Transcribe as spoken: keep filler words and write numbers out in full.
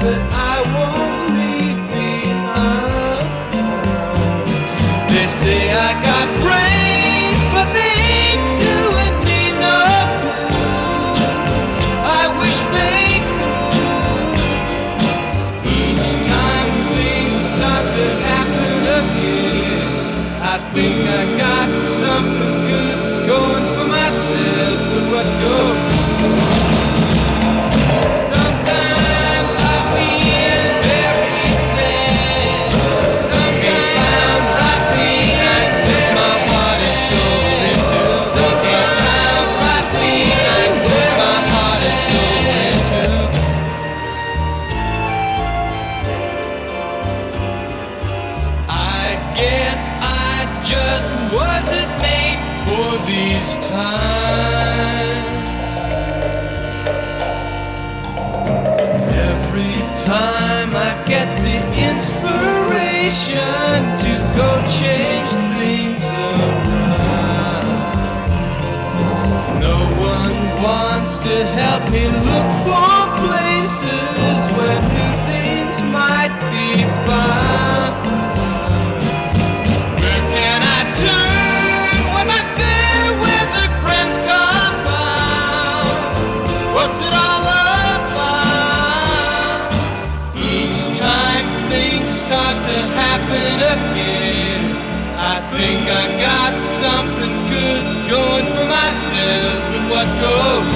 but I won't leave behind. They say I got brains, but they ain't doing me no good. I wish they could. Each time things start to happen again, I think I got something good going for myself, but what goes? Sometimes I feel very sad. Sometimes I feel like put my heart and soul into. Sometimes I feel like put my heart and soul into. I guess I just wasn't made for these times. Every time I get the inspiration to go change things around, no one wants to help me look for places where new things might be found. Where can I turn when my fair weather friends come out? What's it all about? Each time things start to happen again, I think I got something good going for myself, but what goes?